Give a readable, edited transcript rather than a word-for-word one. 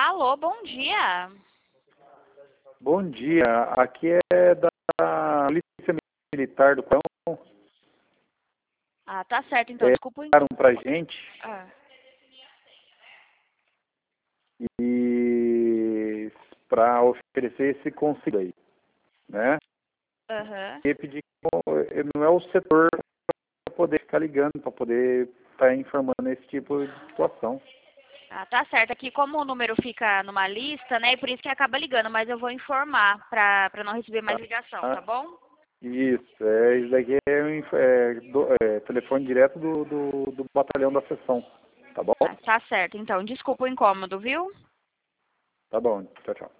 Alô, bom dia. Bom dia, aqui é da Polícia Militar do Cão. Ah, tá certo, então, desculpa. Ligaram pra gente Ah, e para oferecer esse conselho aí, né? aham. E pedir que não é o setor para poder ficar ligando, para poder estar informando esse tipo de situação. Ah, tá certo. Aqui, como o número fica numa lista, né, e por isso que acaba ligando, mas eu vou informar pra não receber mais ligação, tá bom? Isso daqui é telefone direto do batalhão da seção, tá bom? Ah, tá certo, então, desculpa o incômodo, viu? Tá bom, tchau, tchau.